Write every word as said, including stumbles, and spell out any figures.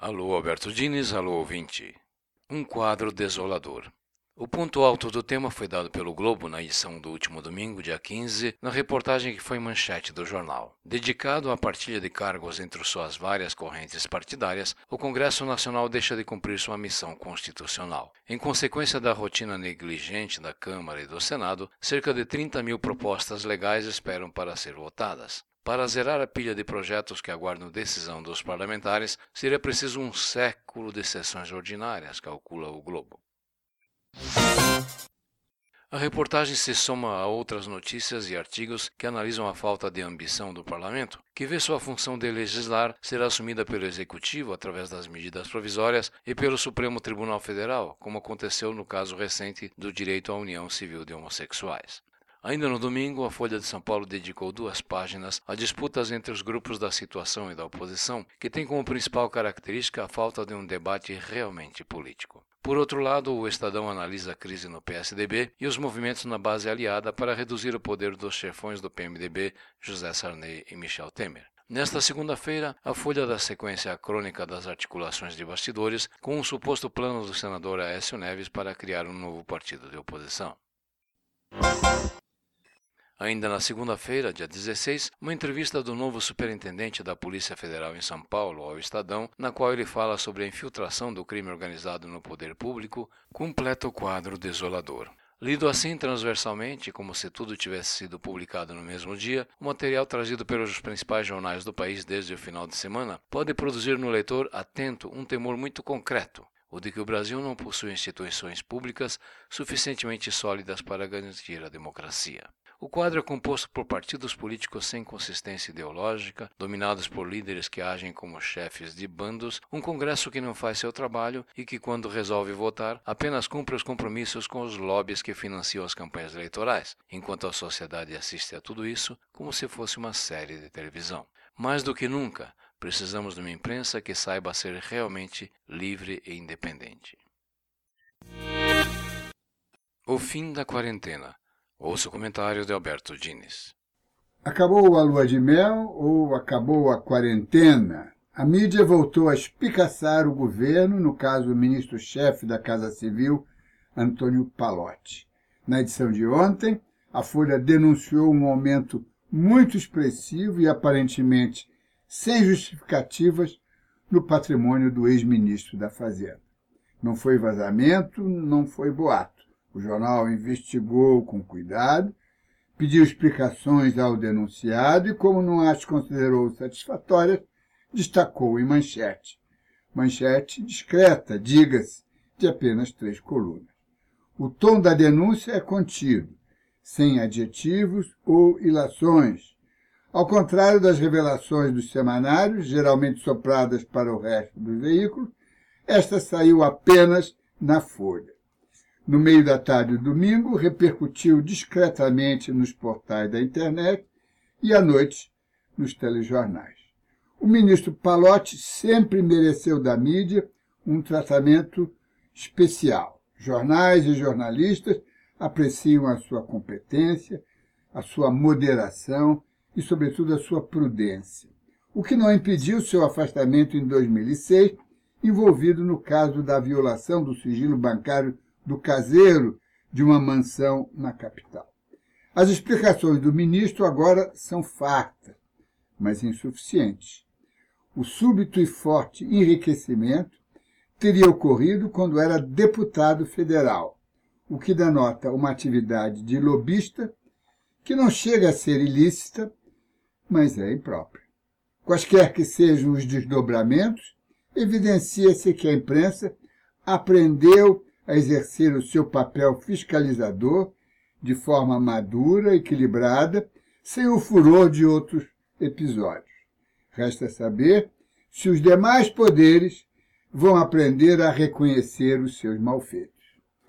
Alô, Alberto Diniz, alô, ouvinte. Um quadro desolador. O ponto alto do tema foi dado pelo Globo na edição do último domingo, dia quinze, na reportagem que foi manchete do jornal. Dedicado à partilha de cargos entre suas várias correntes partidárias, o Congresso Nacional deixa de cumprir sua missão constitucional. Em consequência da rotina negligente da Câmara e do Senado, cerca de trinta mil propostas legais esperam para ser votadas. Para zerar a pilha de projetos que aguardam decisão dos parlamentares, seria preciso um século de sessões ordinárias, calcula o Globo. A reportagem se soma a outras notícias e artigos que analisam a falta de ambição do parlamento, que vê sua função de legislar ser assumida pelo Executivo através das medidas provisórias e pelo Supremo Tribunal Federal, como aconteceu no caso recente do direito à união civil de homossexuais. Ainda no domingo, a Folha de São Paulo dedicou duas páginas a disputas entre os grupos da situação e da oposição, que tem como principal característica a falta de um debate realmente político. Por outro lado, o Estadão analisa a crise no P S D B e os movimentos na base aliada para reduzir o poder dos chefões do P M D B, José Sarney e Michel Temer. Nesta segunda-feira, a Folha dá sequência à crônica das articulações de bastidores com um suposto plano do senador Aécio Neves para criar um novo partido de oposição. Ainda na segunda-feira, dia dezesseis, uma entrevista do novo superintendente da Polícia Federal em São Paulo ao Estadão, na qual ele fala sobre a infiltração do crime organizado no poder público, completa o quadro desolador. Lido assim transversalmente, como se tudo tivesse sido publicado no mesmo dia, o material trazido pelos principais jornais do país desde o final de semana pode produzir no leitor atento um temor muito concreto, o de que o Brasil não possui instituições públicas suficientemente sólidas para garantir a democracia. O quadro é composto por partidos políticos sem consistência ideológica, dominados por líderes que agem como chefes de bandos, um Congresso que não faz seu trabalho e que, quando resolve votar, apenas cumpre os compromissos com os lobbies que financiam as campanhas eleitorais, enquanto a sociedade assiste a tudo isso como se fosse uma série de televisão. Mais do que nunca, precisamos de uma imprensa que saiba ser realmente livre e independente. O fim da quarentena. Ouça o comentário de Alberto Diniz. Acabou a lua de mel ou acabou a quarentena? A mídia voltou a espicaçar o governo, no caso o ministro-chefe da Casa Civil, Antônio Pallotti. Na edição de ontem, a Folha denunciou um aumento muito expressivo e aparentemente sem justificativas no patrimônio do ex-ministro da Fazenda. Não foi vazamento, não foi boato. O jornal investigou com cuidado, pediu explicações ao denunciado e, como não as considerou satisfatórias, destacou em manchete. Manchete discreta, diga-se, de apenas três colunas. O tom da denúncia é contido, sem adjetivos ou ilações. Ao contrário das revelações dos semanários, geralmente sopradas para o resto dos veículos, esta saiu apenas na Folha. No meio da tarde do domingo, repercutiu discretamente nos portais da internet e à noite nos telejornais. O ministro Pallotti sempre mereceu da mídia um tratamento especial. Jornais e jornalistas apreciam a sua competência, a sua moderação e, sobretudo, a sua prudência, o que não impediu seu afastamento em dois mil e seis, envolvido no caso da violação do sigilo bancário do caseiro de uma mansão na capital. As explicações do ministro agora são fartas, mas insuficientes. O súbito e forte enriquecimento teria ocorrido quando era deputado federal, o que denota uma atividade de lobista que não chega a ser ilícita, mas é imprópria. Quaisquer que sejam os desdobramentos, evidencia-se que a imprensa aprendeu a exercer o seu papel fiscalizador de forma madura, equilibrada, sem o furor de outros episódios. Resta saber se os demais poderes vão aprender a reconhecer os seus malfeitos.